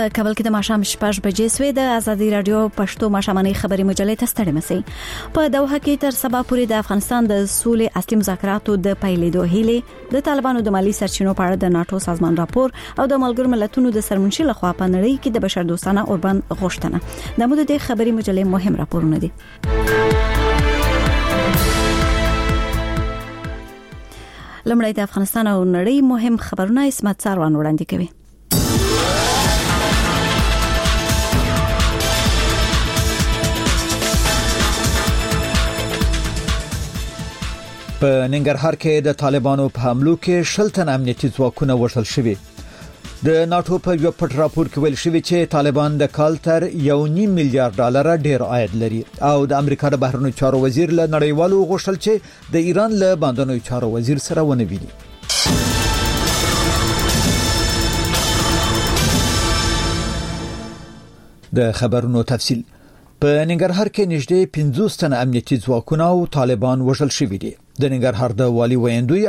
په کابل کې د ماښام 6 بجې سوې د ازادي رادیو پښتو ماښامنۍ خبري مجلې ته ستړي مسئ په دوحه کې تر سبا پورې د افغانستان د سولې اصلي مذاکراتو د پیلېدو هیله د طالبانو د مالی سرچینو په اړه د ناتو سازمان راپور او د ملګرو ملتونو د سرمنشي لخوا په نړۍ کې د بشردوستانه اوربند غوښتنه د موده د خبري مجلې مهم راپورونه دي. لمړی د افغانستان او نړۍ مهم خبرونه اسمت ساروان وړاندې کوي. په ننګرهار کې د طالبانو په حملو کې 60 تن امنیتي ځواکونه وژل شوي. د ناتو په یو پټ راپور کې ویل شوی چې طالبان د کال تر $1.5 میلیارډ ډیر عاید لري او د امریکا د بهرنیو چارو وزیر له نړیوالو غوښتل چې د ایران له باندنیو چارو وزیر سره ونه ویني. د خبرونو تفصیل په ننګرهار کې نږدې 50 تن امنیتي ځواکونه او طالبان وژل شوي دي. د ننګرهار د والي ویندوی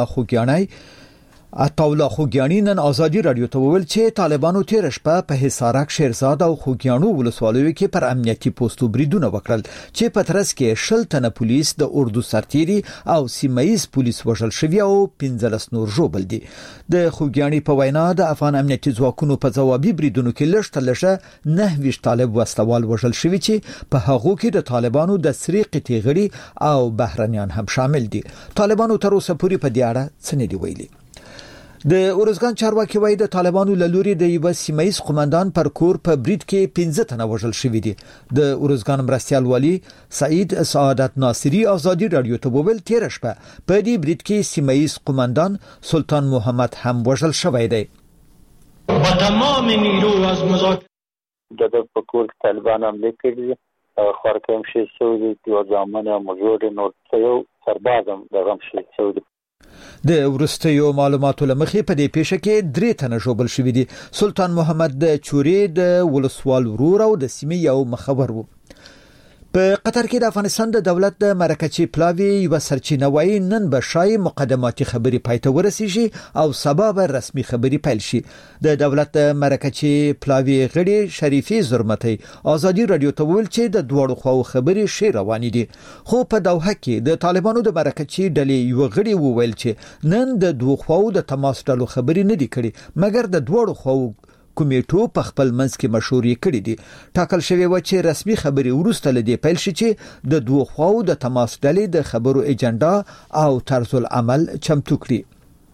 عطاالله خوګیانی نن ازادي رادیو ته وویل چې طالبانو تیر شپه په حصارک شیرزاد او خوګیانو ولسوالیو کې پر امنیتي پوسټو بریدونه وکړل چې په ترڅ کې 60 تن پولیس د اردو سرتيري او سیمایي پولیس وژل شوي او 15 نور ژوبل دي. د خوګیانی په وینا د افغان امنیتي ځواکونو په ځوابي بریدونو کې لږ 29 طالب وسلوال وژل شوي چې په هغو کې د طالبانو د سریقې تیغړي او بهرنیان هم شامل دي. طالبانو تر اوسه پورې په دې اړه څه نه دی ویلي. د اورزګان چارواکي وایي د طالبانو له لوري د یو سیمایي قومندان پر کور په برید کې 15 تنه وژل شوي دي. د اورزګان مرستيال والي سعید سعادت ناصری ازادي رادیو ته وویل تیر شپه په دې برید کې سیمایي قومندان سلطان محمد هم وژل شوی دی. با تمام نیرو از مذاکره د پکور طالبان حمله کړي خارکم شي سعودي د ځامن موجود نو یو سربازم دغه شي سعودي. د ورستیو معلوماتو لمخې په دې پیښه کې 3 تنه ژوبل شوي دي. سلطان محمد د چوري د ولسوال ورور او د سیمې یو مخبر وو. په قطر کې د افغانستان د دولت د مرکچی پلاوی یو سرچینه وایي نن به شای مقدماتي خبري پایته ورسیږي او سبا به رسمي خبري پیل شي. د دولت د مرکچی پلاوی غړي شریفي زرمتي ازادي رادیو ته ویل چې د دوړو خو خبري شي روان دي. خو په دوحه کې د طالبانو د مرکچی ډلې یو غړي وویل چې نن د دوه خو د تماس ډلو خبري نه دي کړي مګر د دوړو خو کمیټو په خپل منځ کې مشورې کړې دي. ټاکل شوی و چې رسمي خبري ورسته لدی پیل شي چې د دوه خو د تماس ډلې د خبرو ایجنډا او طرز العمل چمتو کړي.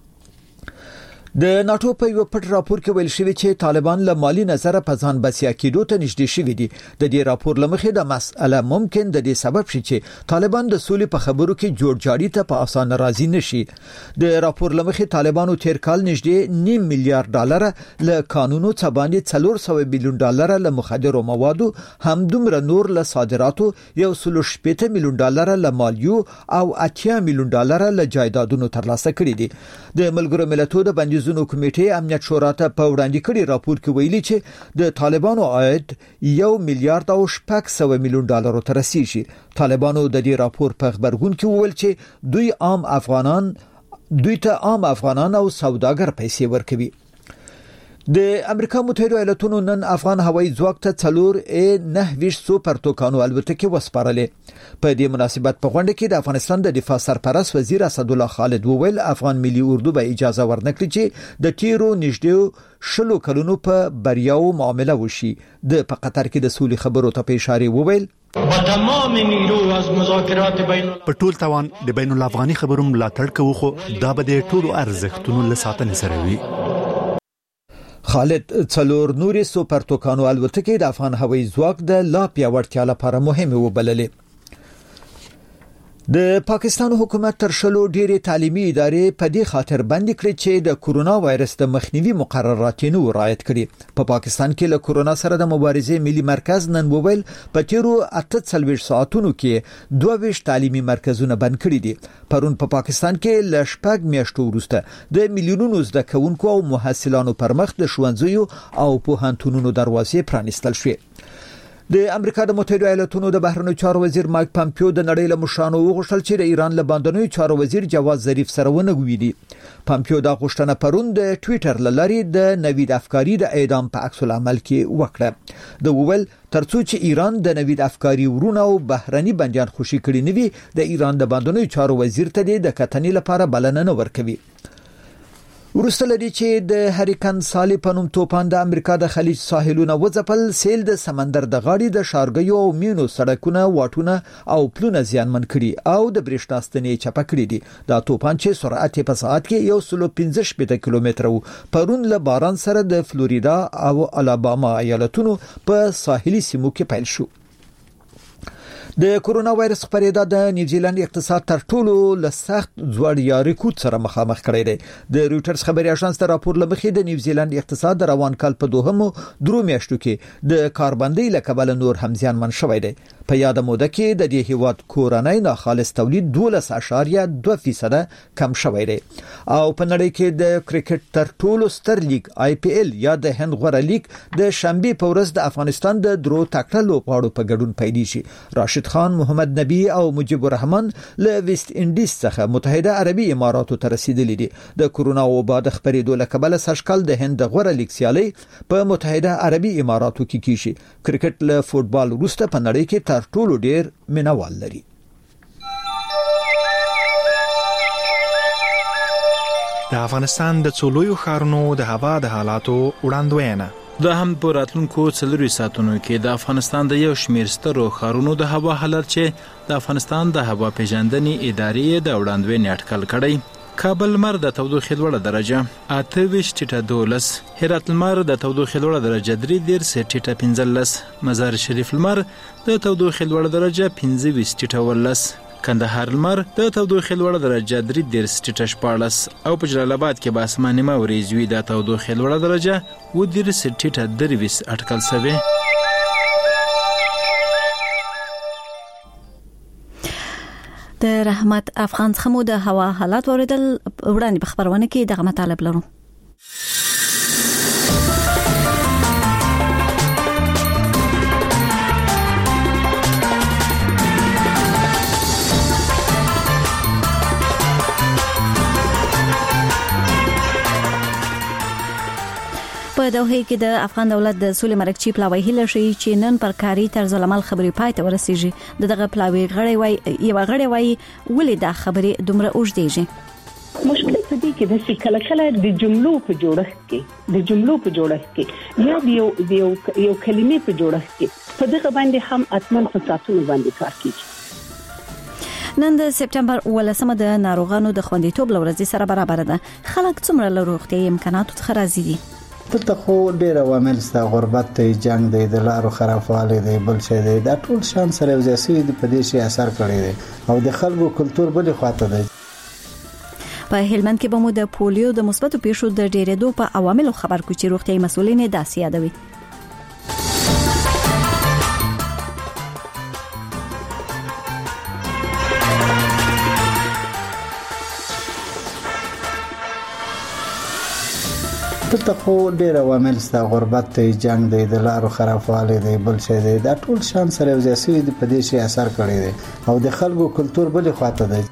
د ناتو په یو پټ راپور کې ویل شوی چې طالبان له مالی نظر په ځان بسیا کېدو ته نږدې شوي دي. د دې راپور لمخې د مسأله ممکن د دې سبب شي چې طالبان د سولې په خبرو کې جوړجاړي ته په اسانه راضي نشي. د راپور لمخې طالبانو تیر کال نږدې $9 میلیارډ له قانونو څخه باندې $400 میلیون له مخدرو موادو همدومره نور له صادراتو $180 میلیون له مالیو او $80 میلیون له جایدادونو ترلاسه کړي دي. د ملګرو ملتونو د بندیزونو کمیټې امنیت شورا ته په وړاندې کړي راپور کې ویلي چې د طالبانو عاید $1 میلیارډ میلیون ته رسیږي. طالبانو د دې راپور په خبرګون کې وویل چې دوی ته عام افغانان او سوداګر پیسې ورکوي. د امریکا متحده ایالاتونو نن افغان هوایي ځواک ته 4 سوپر توکانو الوتکې وسپارلې. په دې مناسبت په غونډه کې د افغانستان د دفاع سرپرست وزیر اسد الله خالد وویل افغان ملي اردو به اجازه ورنکړي چې د تیرو نږدې 10 کلونو په بریاو معامله وشي. د په قطر کې د سولې خبرو ته په اشاره وویل با تمام نیرو از مذاکرات بین په ټول توان د بین الافغاني خبرو ملاتړ کوو خو دا به د ټولو ارزښتونو له ساتنې سره وي. خالد 4 نوري سوپر توکانو الوتکې د افغان هوایي ځواک د لا پیاوړتیا لپاره مهمه وبللې. د پاکستان حکومت تر شلو ډېری تعلیمي ادارې په دې خاطر بند کړې چې د کورونا وایرس د مخنیوي مقررات نه رعایت کړي. په پاکستان کې له کورونا سره د مبارزې ملي مرکز نن وویل په تیرو 48 ساعتونو کې 22 تعلیمي مرکزونه بند کړي دي. پرون په پاکستان کې ل شپږ میاشتو وروسته د میلیونونو زده کوونکو او محصلانو پر مخ د ښوونځیو او پوهنتونونو دروازې پرانیستل شوې. د امریکا د متحده ایالاتونو د بهرنیو چارو وزیر مایک پامپیو د نړۍ له مشرانو وغوښتل چې د ایران له باندنیو چارو وزیر جواد ظریف سره ونګوي. پامپیو دا غوښتنه پرون د ټوئیټر لاري د نوید افکاری د اعدام په عکس العمل کې وکړه. د وویل ترڅو چې ایران د نوید افکاری ورونه او بهرني بنديان خوشي کړي نوي د ایران د باندنیو چارو وزیر ته د کتنې لپاره بلنه نه ورکوي. ورسته لري چې د هریکن سالي په نوم توپان د امریکا د خلیج ساحلونه وځپل، سیل د سمندر د غاړې د شارګیو او مینو سړکونه، واټونه او پلونه زیانمن کړي او د برېښنا ستنې چپه کړي دي. دا توپان چې سرعت په ساعت کې 115 کیلومتر و پرون له باران سره د فلوریدا او الاباما ایالتونو په ساحلي سیمو کې پیل شو. د کورونا وایرس خپرېدا د نیوزیلند اقتصاد تر ټولو له سخت ځوړیا ریکورډ سره مخامخ کړی دی. د رويټرز خبري اژانس د راپور لمخې د نیوزیلند اقتصاد د روان کال په دوهمو درو میاشتو کې د کاربندۍ له کبله نور هم زیانمن شوی دی. په یاد موده کې د دې هیواد کورنۍ ناخالص تولید 12.2% کم شوی دی. او په نړۍ کې د کرکټ تر ټولو ستر لیګ IPL یا د هند غوره لیګ د شنبه په ورځ د افغانستان د درو تکړه لوبغاړو په ګډون پیل شي. راشد خان، محمد نبی او مجيب الرحمن له ویسټ انډیز څخه متحده عربي اماراتو ته رسیدلي دي. د کورونا وبا د خبرېدو له کبله سشکل د هند غوره لیګ سیالي په متحده عربي اماراتو کې کیږي. کرکټ له فوتبال وروسته په نړۍ کې تر ټولو ډیر مینوال لري. د افغانستان د څولوي ښارونو د هوا د حالاتو وړاندوینه د هم په راتلونکو 4 ساعتونو کې د افغانستان د یو شمېر سترو ښارونو د هوا حالت چې د افغانستان د هوا پیژندنې ادارې د وړاندوینې اټکل کړی. کابل لمر د تودوخې لوړه درجه 28.12، هرات لمر د تودوخې لوړه درجه 3.15، مزار شریف لمر د تودوخې لوړه درجه 25.14، کندهار لمر د تودوخې لوړه درجه 3.14 او په جلال آباد کې به اسماني موريز وي د تودوخې لوړه درجه 2.23 اټکل شوی. د رحمت افغان څخه د هوا حالات اوریدل وړاندې په خبرونه کې دغه مطالب لرو. په دوحه کې د افغان دولت د سولې مرکچی پلاوی هله شي چې نن پر کاری طرز العمل خبري پای ته ورسیږي. دغه پلاوی غړي وای ولې دا خبري دومره اوږدېږي. مشکل په دې کې د کله د جملو په جوړښت کې یا یو کلمې په جوړښت کې په دغه باندې هم اتمن فساتونه باندې کار کوي. نن د سپټمبر 18 د ناروغانو د خوندیتوب لورځي سره برابر ده. خلک څومره له روغتي امکاناتو څخه راضي دي؟ دلته خو ډیر عوامل ستا غربت دی، جنگ دی، د لارو خرابوالی دی، بل شي دی، دا ټول شان سره یو ځای سوي په دې شي اثر کړی دی او د خلکو کلچر بل خواته دی. په هلمند کې به مو د پولیو د مثبتو پیښو د ډیرېدو په عواملو خبر کوي چې روغتي مسؤلین داسې یادوي. دلته خو ډیر عوامل ستا غربت دی، جنگ دی، د لارو خرابوالی دی، بل شي دی، دا ټول شان سره یو ځای سوي په دې شي اثر کړی دی او د خلکو کلچر بل خواته دی.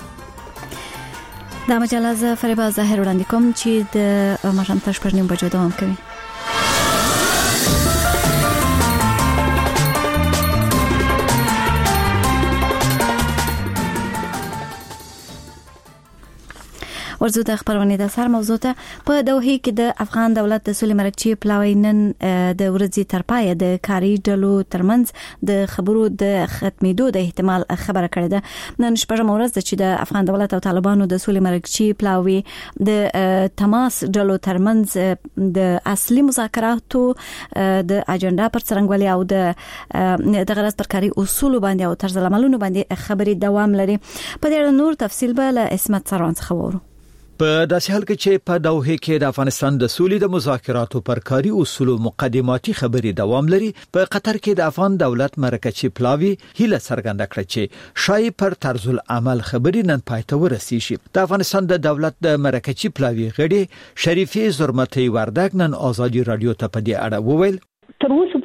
دا مجله ز فریبا ظاهر وړاندې کوم چې د ماښام تر 8 بجو دوام کوي. ورزو د خبرونه د سر موضوع ته په دوحه کې د افغان دولت د سولې مرکچی پلاوی نن د ورځې تر پایه د کاری ډلو ترمنځ د خبرو د ختمېدو د احتمال خبره کړې ده. نن شپږم ورځ چې د افغان دولت او طالبانو د سولې مرکچی پلاوی د تماس ډلو ترمنځ د اصلي مذاکراتو د اجنډا پر څرنګوالي او د غرض پر کاری اصول باندې او طرز عملونو باندې خبري دوام لري. په دې اړه نور تفصیل به له اسمت سروان څخه وورو. په داسې حال کې چې په دوحه کې د افغانستان د سولې د مذاکراتو پر کاری اصول مقدماتي خبري دوام لري، په قطر کې د افغان دولت مرکچی پلاوی هیله څرګنده کړه چې شای پر طرز العمل خبري نن پاتې ورسیږي. د افغانستان د دولت د مرکچی پلاوی غړي شریفي زرمتي وردګ نن آزادي رادیو ته په دې اړه وویل. تر اوسه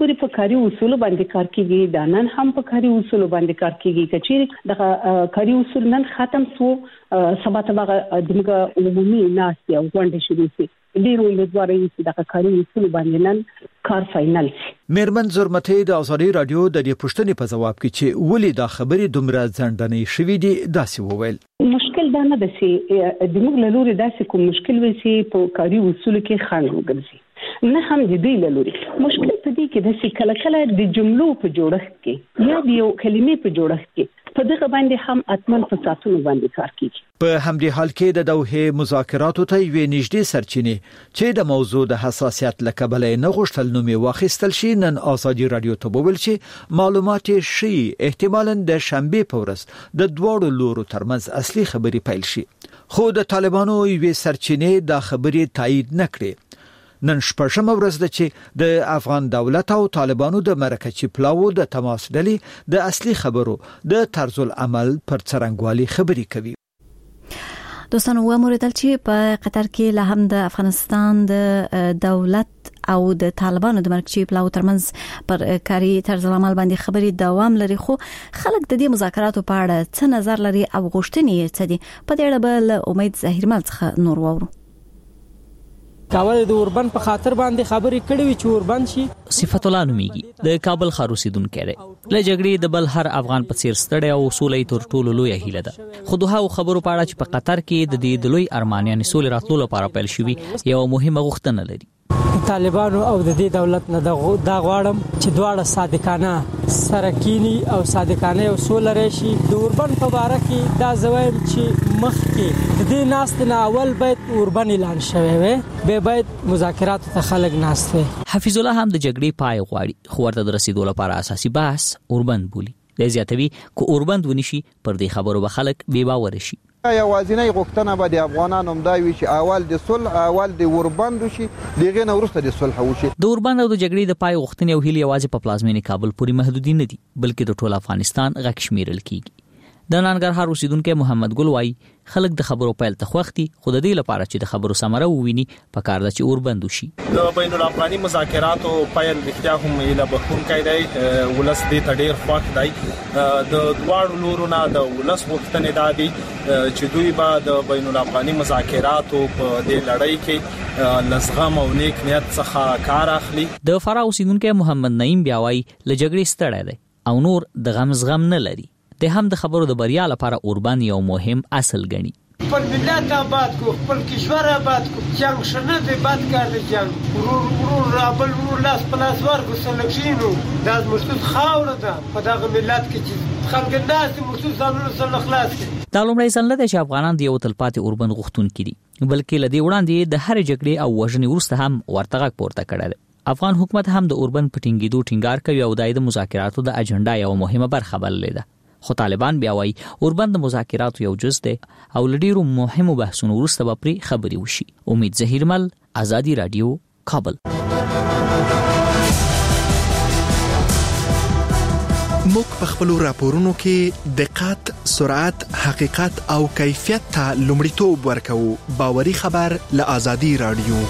پورې په کاري اصول باندې کار کیږي، دا نن هم په کاري اصول باندې کار کیږي. کچېری د کاري اصول نن ختم سو، سبا ته دغه عمومي ناس یو غونډه شروع شي. ډیرو امیدواري چې د کاري اصول باندې نن کار فائنل شي. میرمن زرمتي د ازادي رادیو د دې پوښتنې په جواب کې چې ولې دا خبرې دومره ځنډنې شوې دي داسې وویل. مشکل دا نه ده چې د موږ له لوري داسې کوم مشکل وي چې په کاري اصول کې خنډ وګرځي، نه هم د دې له لوري. مشکل په دې کې د کله د جملو په جوړښت کې یا د یو کلمې په جوړښت کې په دغه باندې هم اتمن په ساتونو باندې کار کیږي. په همدې حال کې د دوحه مذاکراتو ته یوې نږدې سرچینې چې د موضوع د حساسیت لکبل نه غوښتل نومي واخیستل شي، نن ازادي رادیو ته وویل چې معلومات شي احتمالاً د شنبه په ورځ د دوړو لورو ترمنځ اصلي خبري پیل شي. خو د طالبانو یوې سرچینې د خبري تایید نکړي. نن شپږم ورځ ده چې د افغان دولت او طالبانو د مرکزی پلاو د تماس ډلې د اصلي خبرو د طرز العمل پر څرنګوالي خبري کوي. دوستانو وموردل چې په قطر کې له هم د افغانستان د دولت او د طالبانو د مرکزی پلاو ترمنځ پر کاري طرز العمل باندې خبري دوام لري، خو خلک د دې مذاکراتو په اړه څه نظر لري او غوښتنې څه دي؟ په دې اړه بل امید زهیرمل څخه نور وورو. کابل د اوربند په خاطر باندې خبرې کړې وي چې اوربند شي. صفت الله نوميږي، د کابل ښار اوسیدونکی دی. له جګړې د بل هر افغان په څیر ستړی او سولې تر ټولو لوی هیله ده. خو دوه خبرو په اړه چې په قطر کې د دې لوی ارمان یعنی سولې راتلو لپاره پیل شوی یو مهمه غوښتنه لري. طالبانو او د دې دولت نه دا غواړم چې دواړه صادقانه سره کینی او صادقانه او سوله راشي. د اوربند په اړه کې دا زویم چې مخکې د دې ناست نه اول باید اوربند اعلان شوی وي، به باید مذاکرات ته خلک ناست وي. حفیظ الله هم د جګړې پای غواړي، خو ورته د رسیدو لپاره اساسي بحث اوربند بولي. د زیاتوي کو اوربند ونشي پر دې خبرو به خلک بې باور شي. یوازینی غوښتنه به د افغانانو مداوي چې اول د صلح اول د اوربند شي، دغه نه ورسته د صلح وشي. د اوربند او د جګړې د پای غوښتنې او هیله یوازې په پلازمینې کابل پورې محدود نه دي، بلکې د ټول افغانستان غږ شمیرل کیږي. د ننګرهار اوسیدونکو محمد ګل وای خلک د خبرو پیل ته خوختي، خو د دې لپاره چې د خبرو ثمره وویني په کار د چې اوربند شي. د بین الافغاني مذاکراتو پیل رښتیا هم ایله بخونکی دی، ولس دې ته ډیر خوښ دی. د دواړو لورو نه د ولس غوښتنې دا دي چې دوی به د بین الافغاني مذاکراتو په دې لړۍ کې لزغم او نیک نیت څخه کار اخلي. د فرا اوسیدونکو محمد نعیم بیا وای له جګړې ستړی دی او نور د غم زغم نه لري. د هم د خبرو د بریا لپاره اوربند یو مهم اصل ګڼي. خپل ملت آباد کو، خپل کشور آباد کو. جنگ شنه به بد کرده جنگ ورور رابل ورور لاس پلاس ورکو سلکشینو داز مرسوس خاور ده په دغه ملت کې چې خلک ناس مرسوس ځانونه سره خلاص کړي. دا لومړی ځل نه دی چې افغانان د یو تلپاتې اوربند غوښتونکي دي، بلکې لدی وړاندې د هر جګړې او وژنې وروسته هم ورته غږ پورته کړی دی. افغان حکومت هم د اوربند په ټینګېدو ټینګار کوي او د مذاکراتو د اجنډا یو مهمه برخه بللې ده. خو طالبان بیا وایي اوربند د مذاکراتو یو جز دی او لډیرو مهمو بحثونو وروسته به پرې خبرې وشي. امید زهیرمل، ازادي رادیو، کابل. موږ په خپل راپورونو کې دقت، سرعت، حقیقت او کیفیت ته لومړیتوب ورکوو. باوري خبر له ازادي رادیو.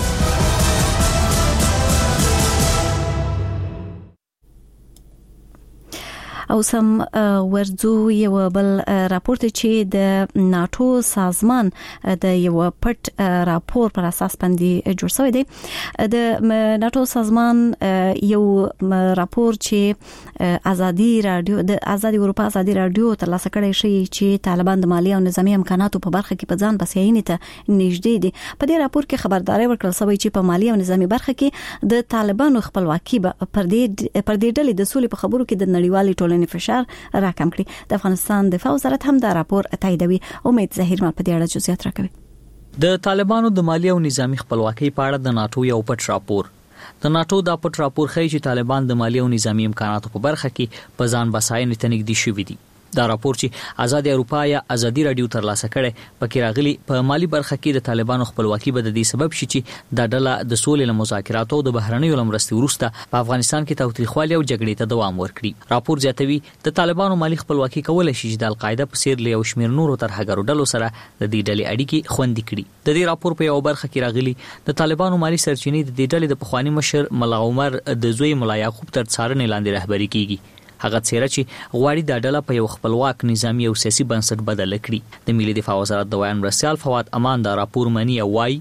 او سم ورځو یو بل راپورټ چې د ناتو سازمان د یو پټ راپور پر اساس باندې جوړ شوی دی. د ناتو سازمان یو راپور چې ازادي رادیو د ازادي اروپا ازادي رادیو تر لاسه کړی شي چې طالبان د مالی او نظامی امکاناتو په برخه کې په ځان بسیاینې ته نږدې دي. په دې راپور کې خبرداري ورکړل شوی چې په مالی او نظامی برخه کې د طالبانو خپلواکي پر دې ډلې د سولې په خبرو کې د نړیوالې ټولنې فشار راکم کړي. د افغانستان دفاع وزارت هم دا راپور تاییدوي. امید زهیرمل په دې اړه جزئیات راکوي. د طالبانو د مالی او نظامی خپلواکۍ په اړه د ناتو یو پټ راپور. د ناتو دا پټ راپور ښیي چې طالبان د مالی او نظامی امکاناتو په برخه کې په ځان بساینې ته نږدې شوي دي. دا راپور چې آزاد اروپا یا ازادي رادیو ترلاسه کړي پکې راغلي په مالی برخه کې د طالبانو خپلواکي به د دې سبب شي چې د ډله د سولې له مذاکراتو او د بهرنیو لمرستي وروسته په افغانستان کې تاوتریخوالي او جګړې ته دوام ورکړي. راپور زیاتوي د طالبانو مالی خپلواکي کولای شي چې د القاعده په څیر له یو شمېر نورو ترهګرو ډلو سره د دې ډلې اړیکې خوندي کړي. د دې راپور په یو برخه کې راغلي د طالبانو مالی سرچینې د دې ډلې د پخوانی مشر ملا عمر د زوی ملا یعقوب تر څارنې لاندې رهبري کیږي. هغه څیره چې غواړي د ډله په یو خپلواک نظامی او سیاسي بنسټ بدل کړي. د ملي دفاع وزارت د وایي مرسیال فواد امان دا راپور مني او وايي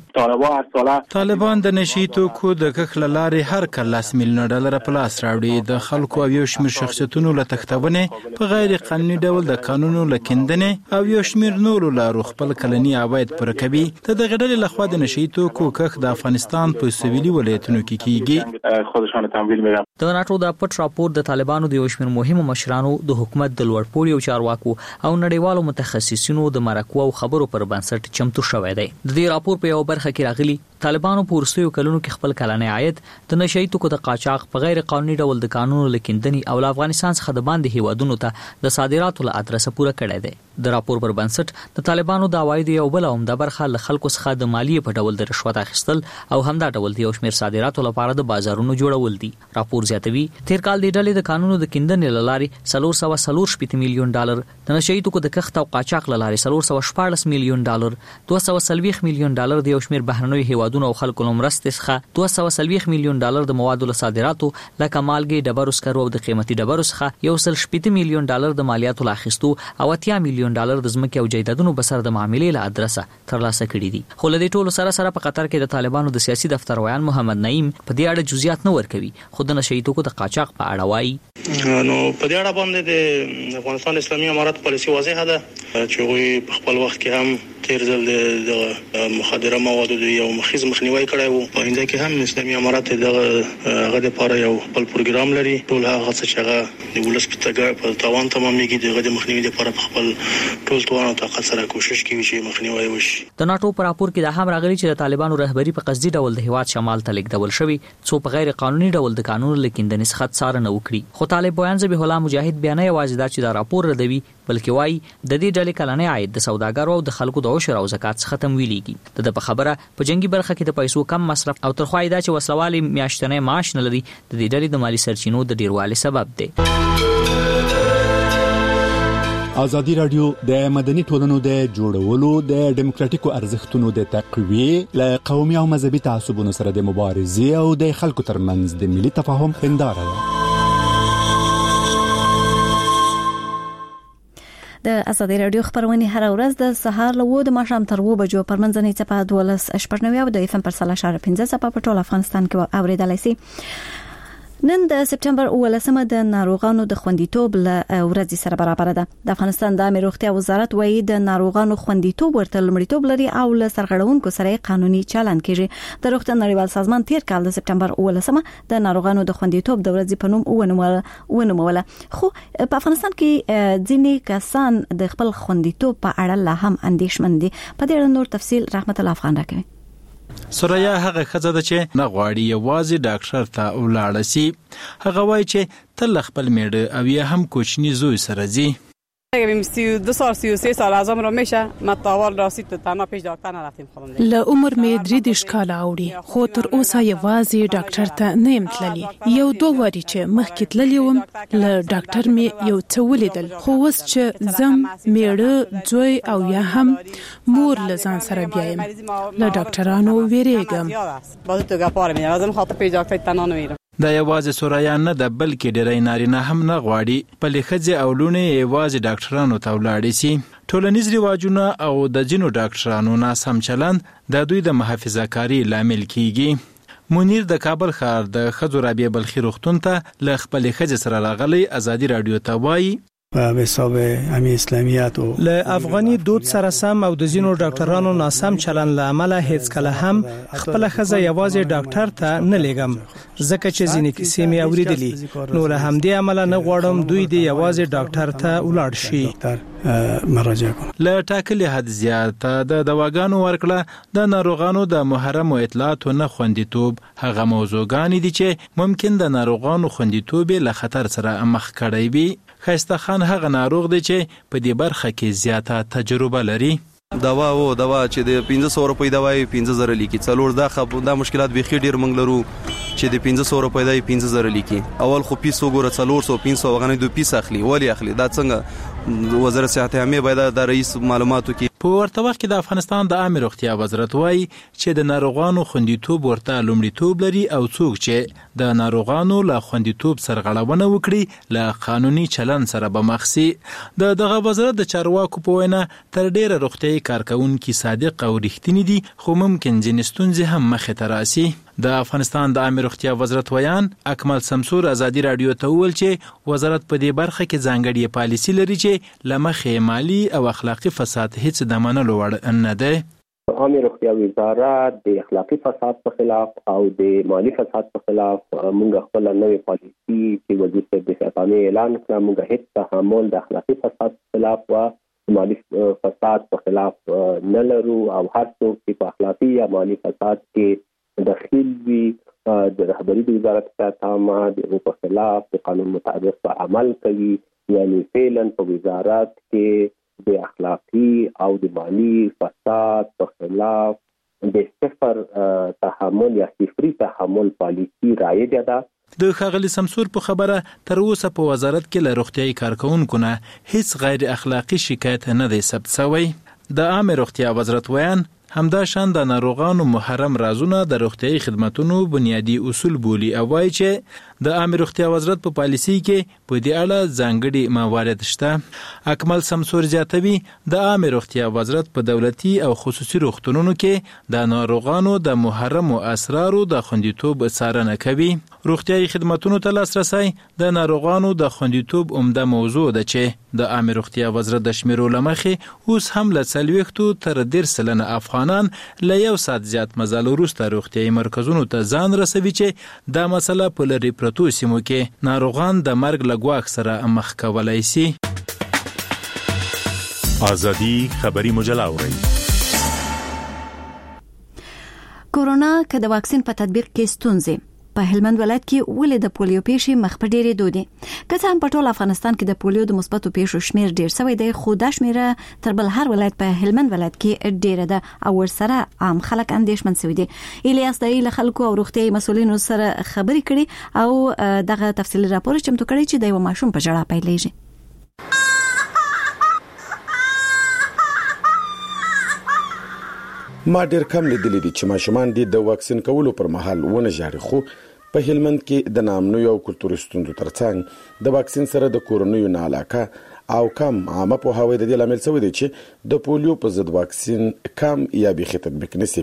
طالبان د نشي توکو د کخل لارې هر کله $1 میلیون په لاس راوړي. د خلکو او یو شمېر شخصیتونو له تختبنې په غیر قانوني ډول د قانونو لکندنې او یو شمېر نورو لارو خپل کلنی عواید پر کوي. د دغه ډلې لخوا د نشي توکو کخ د افغانستان په سویلي ولایتونو کې کیږي. خودشانه تمویل میگم. د ناتو د پټ راپور د طالبانو د یو شمېر مهمو مشرانو د حکومت د لوړپوړي او چارواکو او نړیوالو متخصصینو د مرکو او خبرو پر بنسټ چمتو شوی دی. د دې راپور په یو برخه کې راغلي طالبانو په وروستیو کلونو کې خپل کلنی عاید د نشئی توکو د قاچاق په غیر قانوني ډول د قانونو لکندنې او افغانستان څخه د باندې هیوادونو ته د صادراتو له ادرسه پوره کړی دی. د راپور پر بنسټ د طالبانو د عواید یو بل عمده برخه له خلکو څخه د مالیې په ډول د رشوت اخیستل او همدا ډول د یو شمېر صادراتو لپاره د بازارونو جوړول دي. راپور زیاتوي تیر کال د ډلې د قانونو د کندنې لارې $440 میلیون، د نشئی توکو د کښت او قاچاق لارې $414 میلیون، $240 میلیون د یو شمېر بهرنیو هیوادونو او خلکو لمرستې څخه $240 میلیون د موادو له صادراتو لکه مالګې، ډبرو سکرو او د قیمتي ډبرو څخه $160 میلیون د مالیاتو له اخیستو او $80 میلیون د ځمکې او جایدادونو بسر د معاملې له ادرسه ترلاسه کړي دي. خو له دې ټولو سره په قطر کې د طالبانو د سیاسي دفتر ویان محمد نعیم په دې اړه جزئیات نه ورکوي. خو د نشئی توکو د قاچاق په اړه وایي نو په دې اړه باندې د افغانستان اسلامي امارات پالیسي واضحه ده چې دوی په خپل وخت کې هم تیر ځل د مخدره موادو د یو مخیز مخنیوي کړی وو. په انده کې هم اسلامي امارات هغه لپاره یو خپل پروګرام لري. ټول هغه څه چې هغه د ولس په توان تمامېږي دغه د مخنیوي لپاره په خپل ټول توان او طاقت سره کوشش کوي چې مخنیوي وشي. د ناتو پر راپور کې دا هم راغلي چې د طالبانو رهبری په قصدي ډول د هیواد شمال ته لیږدول شوی څو په غیر قانوني ډول د قانون لکندنې څخه څارنه وکړي. خو طالب بیان ذبیح الله مجاهد بیان یوازې دا چې دا راپور ردوي بلکې وایي د دې ډلې کلنی عاید د سوداګرو او د خلکو د عشر او زکات څخه تمویلېږي. د په خبره په جنگي برخه کې د پیسو کم مصرف او ترخوای دا چې وسلوالي میاشتنې معاش نه لري د دې ډلې د مالی سرچینو د ډیروالي سبب دی. ازادي رادیو د مدني ټولنو د جوړولو د دیموکراتیکو ارزښتونو د تقویه له قومي او مذهبي تعصبونو سره د مبارزې او د خلکو ترمنځ د ملي تفاهم هنداره ده. د ازادي رادیو خبرونه هر ورځ د سهار له 2 د ماښام تر 2 بجو پر منځنۍ چپه 12:95 او د FM پر 3.15 په ټول افغانستان کې اوریدلای شي. نن د سپټمبر 18 د ناروغانو د خوندیتوب له ورځې سره برابر ده. د افغانستان د عامه روغتیا وزارت وایي د ناروغانو خوندیتوب ورته لومړیتوب لري او له سرغړونکو سره قانوني چلند کیږي. د روغتیا نړیوال سازمان تیر کال د سپټمبر 18 د ناروغانو د خوندیتوب د ورځې په نوم ونوموله. خو په افغانستان کې ځینې کسان د خپل خوندیتوب په اړه لا هم اندېښمن دي. په دې اړه نور تفصیل رحمت الله افغان راکوي. سوریا هغه خزه ده چې نه غواړي یوازې ډاکټر ته ولاړ شي. هغه وایي چې تل خپل میړه او یا هم کوچنی زوی سره ځي. اگه 32 سال 33 سال از عمرم میشه ما تاول راسید تنها پیش دکتر نرفتیم خودم. له عمر مې 3 کاله اوړي خو تر اوسه یوازې ډاکټر ته نه یم تللی. یو 2 واری چې مخکې تللی وم له ډاکټر مې یو څه ولیدل خو اوس چې زم میړه زوی او یا هم مور له ځان سره بیایم له ډاکټرانو ویریږم. باز تو ګپاره مې لازم خاطر پیش دکتر تنها نه میرم. دا یوازې سوریا نه ده بلکې ډېری نارینه هم نه غواړي په لخذ او لونه یوازې ډاکټرانو ته ولاړ شي. ټولنیز رواجونه او د جنو ډاکټرانو ناسم چلند د دوی د محافظه کاری لامل کیږي. منیر د کابل ښار د خځو رابعه بلخي روغتون ته له خپل خځې سره راغلی ازادي رادیو ته وایي په حساب امي اسلامیت او له افغاني دود سره سم او د زینو ډاکټرانو ناسم چلن له عمله هیڅ کله هم خپل خزه یوازې ډاکټر ته نه لګم ځکه چې ځینې کیسې مې اوریدلې نو له همدې عمله نه غواړم دوی دې یوازې ډاکټر ته ولاړ شي مراجعه کوي. له ټاکلي حد زیاته د دواګانو ورکړه د ناروغانو د محرم او اطلاعاتو نه خوندیتوب هغه موضوعګان دي چې ممکن د ناروغانو خوندیتوب له خطر سره مخ کړي وي. خیسته خان هغه ناروغ دی چې په دې برخه کې زیاته تجربه لري. دوا چې د 1500 روپۍ دوا 15000 لیکي څلور دا مشکلات به خې ډیر منګ لرو چې د 1500 روپۍ دای 15000 لیکي. اول خو پیسو ګوره 400 500 غنې 2 پیس اخلي ولی اخلي دا څنګه وزارت صحت عامه باید د رئیس معلوماتو کې په ورته وخت کې د افغانستان د عامه روغتیا وزارت وایي چې د ناروغانو خوندیتوب ورته لومړیتوب لري او څوک چې د ناروغانو له خوندیتوب سرغړونه وکړي له قانوني چلن سره به مخ شي. دغه وزارت د چارواکو په وینا تر ډیره روغتیايي کارکونکي صادق او رښتینی دي خو ممکن ځینې ستونزې هم مخې ته راسي. د افغانستان د عامه روغتیا وزارت ویان اکمل سمسور ازادي رادیو ته وویل چې وزارت په دې برخه کې ځانګړې پالیسي لري چې لمخې مالی او اخلاقی فساد هیڅ د منلو وړ نه ده. عامه روغتیا وزارت د اخلاقی فساد په خلاف او د مالی فساد په خلاف موږ خپل نوې پالیسي چې وزیر صاحب د شفافیت اعلان کړ موږ هیڅ تحمل د اخلاقی فساد په خلاف او مالی فساد په خلاف نه لرو او هر څوک چې په اخلاقی یا مالی فساد کې داخل وي د رهبری د وزارت تامه د په خلاف د قانون مطابق عمل کوي یعنی فعلا په وزارت کې د اخلاقی او د مالی فساد په خلاف د صفر تحمل یا صفري تحمل پالیسي رایجه ده. د ښاغلي سمسور په خبره تر اوسه په وزارت کې له روغتیايي کارکونکو نه هیڅ غیر اخلاقی شکایت نه دی ثبت شوی. د عامه روغتیا وزارت ویان همدا شان د ناروغانو محرم رازونه د روغتیايي خدماتو بنیادی اصول بولی او وایي چې د عامه روغتیا وزارت په پالیسي کې په دې اړه ځانګړي موارد شته. اکمل سمسور زیاتوي د عامه روغتیا وزارت په دولتي او خصوصي روغتونونو کې د ناروغانو د محرم اسرارو د خوندیتوب څارنه کوي. روغتیايي خدماتو ته لاسرسي د ناروغانو د خوندیتوب عمده موضوع ده چې د عامه روغتیا وزارت د شمیرو لمخې اوس هم له 40 تر 10% افغانان له یو ساعت زیات مزل وروسته روغتیايي مرکزونو ته ځان رسوي چې دا مسله په لری پرتو سیمو کې ناروغان د مرګ له ګواښ سره مخ کولای شي. ازادي خبري مجله اوري. کورونا که د واکسین په تطبیق کې ستونزې په هلمند ولایت کې ولې د پولیو پیښې مخ په ډېرې دودي که څه هم په ټول افغانستان کې د پولیو د مثبتو پیښو شمیر ډېر شوی دی خو دا شمیره تر بل هر ولایت په هلمند ولایت کې ډېره ده او ورسره عام خلک اندېښمن شوي دي. الیاس دای له خلکو او روغتیايي مسؤلینو سره خبرې کړي او دغه تفصیلي راپور چمتو کړی چې د یو ماشوم په جړه پیلېږي. ما ډېر کم لیدلې دي چې ماشومان د واکسین کولو پر مهال ونه ژاړي خو په هلمند کې د نامنو یو کلتوري ستونزو ترڅنګ د واکسین سره د کورونو نه علاقه او کم عامه په هوای د دې لامل څه دی چې د پولیو په ضد واکسین کم یا به تطبیق نشي.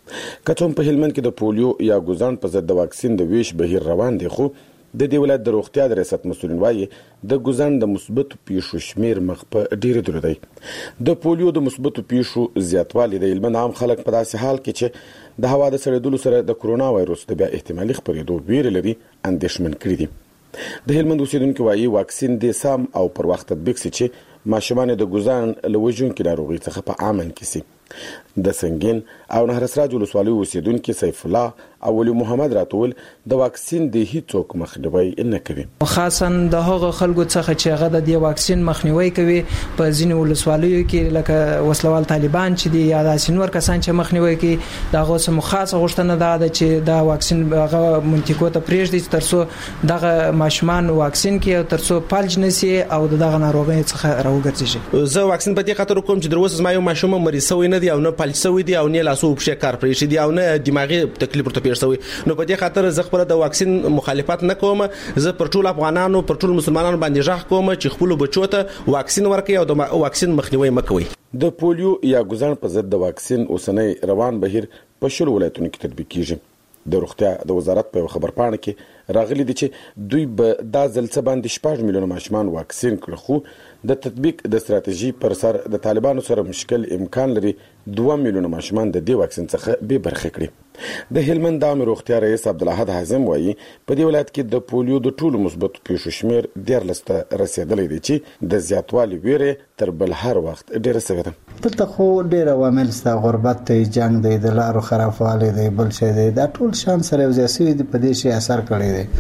کله په هلمند کې د پولیو یا ګوزان په ضد د واکسین د ویش بهیر روان دی خو د دې ولایت د روغتیا د ریاست مسؤلین وایي د ګوزان د مثبت پیښو شمیر مخ په ډیره درلودي. د پولیو د مثبت پیښو زیاتوالی د هلمند عام خلک په داسې حال کې چې د هوا د سړېدلو سره د کرونا وایروس د بیا احتمالي خپرېدو ویره لري اندېښمن کړي دي. د هلمند اوسیدونکو وایي واکسین د سم او پر وخت تطبیق شي چې ماشومان د ګوزان لوجونکو ناروغي څخه په امن کې سي. د سنگین او نهر سراج ولسوالۍ اوسیدونکو سیف الله او ولی محمد راتول د واکسین د هیڅوک مخنیوي نه کوي. خاصا د هغه خلکو څخه چې هغه د واکسین مخنیوي کوي په ځینې ولسوالیو کې لکه وسلوال طالبان چې دی یا د سینور کسان چې مخنیوي کوي دغه سم خاصه غوښتنه ده چې دا واکسین هغه منطقو ته پریږدي ترڅو دغه ماشومان واکسین کې ترڅو فلج نشي او دغه ناروغي څخه راوګرځي. زه واکسین په دې خاطر کوم چې دروازه ما یو ماشوم مریض شوی نه دی او نه فلج شوی دی او نه لاسو په کار پرې شي دی او نه دماغي تکلیف ورته پیښ شوی. نو په دې خاطر زه خپل د واکسین مخالفت نه کوم. زه پر ټول افغانانو پر ټول مسلمانانو باندې ژغ کوم چې خپل بچو ته واکسین ورکړي او د واکسین مخنیوي مکوي. د پولیو یا ګوزان په ضد د واکسین اوسنۍ روان بهیر په شل ولایتونو کې تطبیق کیږي. د روغتیا د وزارت په خبرپاڼه کې راغلي دي چې دوی به د ځلڅ باندې 6 میلیون ماشومان واکسین کړي خو د تطبیق د ستراتیژي پر سر د طالبانو سره مشکل امکان لري 2 میلیون ماشومان د دې واکسین څخه به برخه کړي. د هلمند د روغتیا رئیس عبدالحد حازم وایي په دې ولایت کې د پولیو د ټولو مثبت پیښو شمیر 14 ته رسیدلی دی چې د زیاتوالي ویره تر بل هر وخت ډیره سوي ده. دلته خو ډیر عوامل ستا غربت ته جنگ دی د لارو خرافوالی دی بل څه دی دا ټول شان سره یو ځای سوي دی په دې شي اثر کړی دی.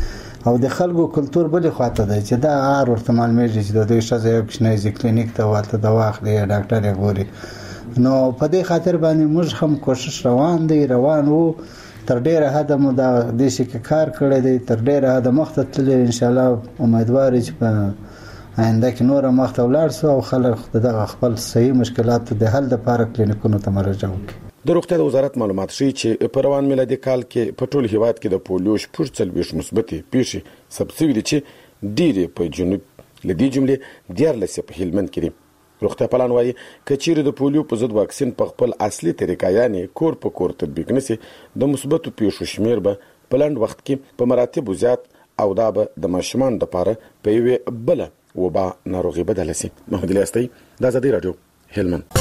او د خلکو کلچر بل خواته دی چې دا هر ورته معلومیږي چې د دوی شزه یو کښنه کلینیک ته ورته دوا اخلي یا ډاکټر یې ګوري. نو په دې خاطر باندې موږ هم کوشش روان وو تر ډیره حد مو دا د شي کار کړی دی تر ډیره حد مخته تل ان شاء الله امیدوار چې په آینده کې نور مخته ولاړ سو او خلک دغه خپل صحیح مشکلات د حل لپاره کلینیکونو ته مراجعه وکړي. د روغتیا وزارت معلومات ښیي چې په روان میلادي کال کې په ټول هیواد کې د پولیو شپږ څلوېښت مثبتې پیښې ثبت شوي دي چې ډېرې په جنوب له دې جملې 14 په هلمند کې دي. روغتیا پالان وایي کچېرې د پولیو په ضد واکسین په خپل اصلي طریقه یعنې کور په کور تطبیق نشي د مثبتو پیښو شمیر به په لنډ وخت کې په مراتبو زیات او دا به د ماشومان لپاره په یوه بل وبا ناروغي بدل شي. محمد الیاستی د آزادی رادیو هلمند.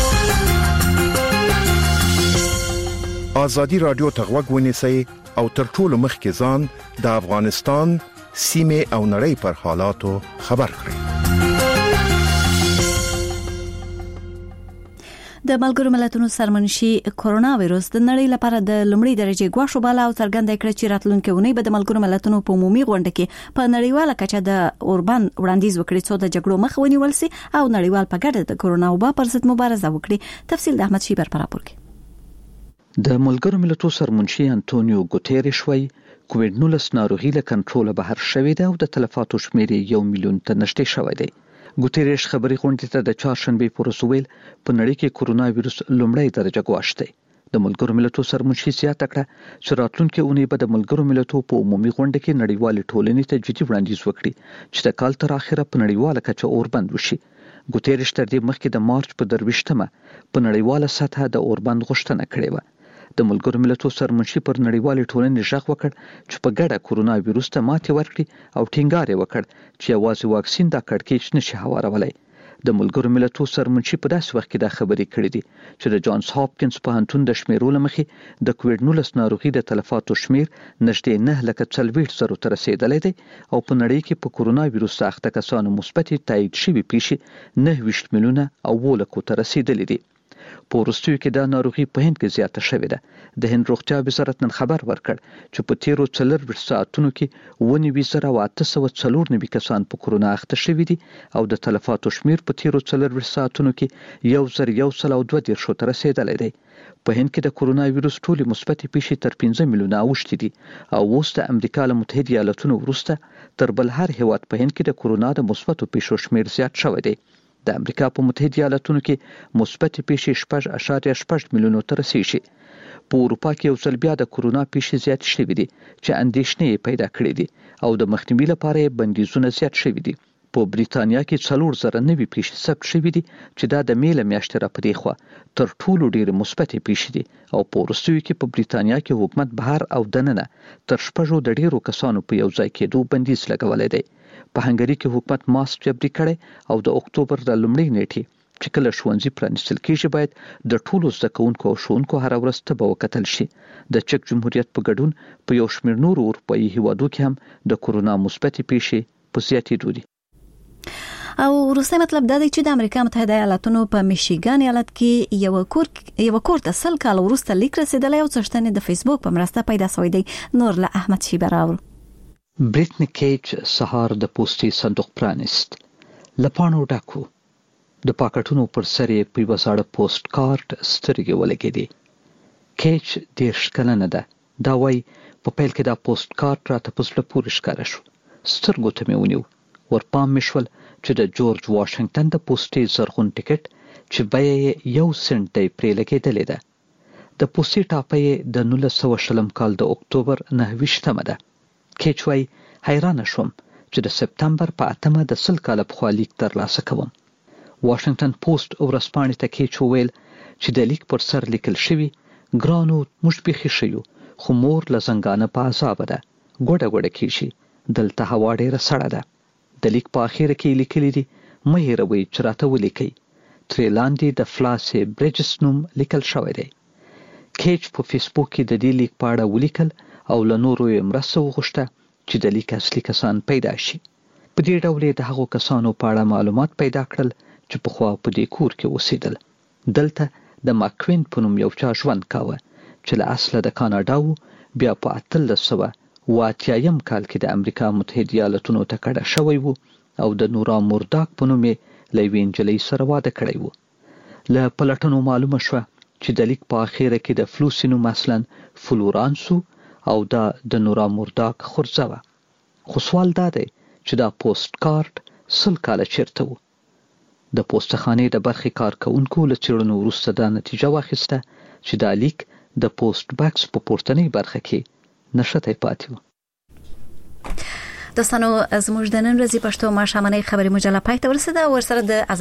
آزادی رادیو ته غوږ ونیسئ او تر ټولو مخکې ځان د افغانستان سیمې او نړۍ پر حالاتو خبر کړئ. د ملګرو ملتونو سرمنشي کورونا وایروس د نړۍ لپاره د لومړي درجه ګواښ بالا او څرګنده کړ چې راتلونکي ونې به د ملګرو ملتونو په عمومي غونډه کې په نړیواله کچه د اوربان وړاندیز وکړي څو د جګړو مخ ونیول شي او نړیوال په ګډه د کورونا وبا پر ضد مبارزه وکړي. تفصیل د احمد شیبر پر راپور کې. د ملګرو ملتونو سرمنشي انټونیو ګوتيريش وايي کووډ-19 ناروغي له کنټرول بهر شوې ده او د تلفاتو شمیر 1 میلیون ته نږدې شوی دی. ګوتيريش خبري غونډې ته د چهارشنبه پر ورځ ویل په نړۍ کې کورونا وایروس لومړی درجه ګواښ دی. د ملګرو ملتونو سرمنشي زیاته کړه چې راتلونکي اونۍ به د ملګرو ملتونو په عمومي غونډه کې نړیوال ټولنې ته جدي وړاندیز وکړي چې د کال تر اخره په نړیواله کچه اوربند وشي. ګوتيريش تر دې مخکې د مارچ په 23مه په نړیواله سطح د اوربند غوښتنه کړې و. د ملګرو ملتونو سرمنشي پر نړیوالې ټولنې ژغ وکړ چې په ګډه کورونا وایروس ته ماتې ورکړي او ټینګار یې وکړ چې یوازې واکسین دا کړکېچ نشي هوارولای. د ملګرو ملتونو سرمنشي په داسې وخت کې دا خبرې کړې دي چې د جانز هاپکینز پوهنتون د شمیرو لمخې د کووډ-19 ناروغي د تلفاتو شمیر نږدې 9,40,000 ته رسیدلی دی او په نړۍ کې په کورونا وایروس اخته کسانو مثبتې تایید شوي پیښې 9 میلیونه او 7 لکو ته رسیدلې دي. په وروستیو کې دا ناروغي په هند کې زیاته شوې ده. د هند روغتیا وزارت نن خبر ورکړ چې په تیرو 24 ساعتونو کې 9,894 کسان په کورونا اخته شوي دي او د تلفاتو شمیر په تیرو 24 ساعتونو کې 1,102 ته رسیدلی دی. په هند کې د کورونا وایروس ټولې مثبتې پیښې تر 15 میلیونه اوښتې دي او اوس د امریکا له متحده ایالاتونو وروسته تر بل هر هیواد په هند کې د کورونا د مثبتو پیښو شمیر زیات شوی دی. د امریکا په متحده ایالاتونو کې مثبتې پیښې 6.8 میلیونو ته رسیږي. په اروپا کې یو ځل بیا د کورونا پیښې زیاتې شوې دي چې اندېښنې پیدا کړې دي او د مخنیوي لپاره بندیزونه زیات شوي دي. په بریتانیا کې 4,000 نوي پیښې ثبت شوې دي چې دا د میله میاشتې را پدې خوا تر ټولو ډېرې مثبتې پیښې دي او په وروستیو کې په بریتانیا کې حکومت بهر او دننه تر 6 د ډېرو کسانو په یو ځای کېدو بندیز لګولی دی. په هنګري کې حکومت ماسک جبري کړي او د اکتوبر د لومړۍ نیټې چې کله ښوونځي پرانیستل کېږي باید د ټولو زده کوونکو او ښوونکو هره ورځ ته به وکتل شي. د چک جمهوریت په ګډون په یو شمېر نورو اروپایي هیوادو کې هم د کورونا مثبتې پیښې په زیاتېدو دي. او وروستی مطلب دا دی چې د امریکا متحده ایالاتونو په میشیګان ایالت کې یو کور ته 100 کال وروسته لیک رسیدلی او څښتنې د فیسبوک په مرسته پیدا شوی دی. نور له احمد شیبر راوړو. بریټنی کیج سهار د پوسټي صندوق پرانیست لپانو ډاکو د پاکټونو پر سر یې په یوه زاړه پوسټ کارت سترګې ولګېدې. کیج 30 کلنه ده. دا وایي په پیل کې دا پوسټ کارت راته په زړه پورې ښکاره شو. سترګو ته مې ونیو. ورپام مې شول چې د جورج واشنګټن د پوسټي زرغون ټکټ چې بیه یې 1 سنټ دی پرې لګېدلې ده. د پوسټي ټاپه یې د 1920 کال د اکتوبر 29مه ده. کیچ وای حیرانه شوم چې د سپتمبر په 8مه د 100 کال پخوا لیک ترلاسه کوم. واشنګټن پوسټ ورځپاڼې ته کیچ وویل چې د لیک پر سر لیکل شوي ګرانو موږ بیخي شیو خو مور له زنګانه په عذابه ده ګوډه کیږي دلته هوا ډیره سړه ده. د لیک په اخر کې لیکلي دي مه هېروئ چې راته ولیکئ. ترې لاندې د فلاسي بریجس نوم لیکل شوی دی. کیچ په فیسبوک کې د دې لیک په اړه ولیکل او له نورو یې مرسته وغوښته چې د لیک اصلي کسان پیدا شي. په دې ډول یې د هغو کسانو په اړه معلومات پیدا کړل چې پخوا په دې کور کې اوسېدل. دلته د ماکوین په نوم یو چا ژوند کاوه چې له اصله د کاناډا و، بیا په 1800 واتیایم کال کې د امریکا متحده ایالاتونو ته کډه شوی وو او د نورا مورداک په نوم لوي انجلۍ سره واده کړی وو. له پلټنو معلومه شوه چې د لیک په اخیره کې د فلوسینو مثلا فلورانسو او د نورا مورداک خورزه وه. خو سوال دا دی چې دا پوسټ کارت 100 کاله چیرته وو. د پوسټخانې د برخې کارکونکو له څېړنو وروسته دا نتیجه واخیسته چې دا لیک د پوسټ باکس په پورتنۍ برخه کې نشته پاتې وو. دوستانو زموږ د نن ورځې پښتو ماښامنۍ خبري مجله پای ته ورسېده. ورسره د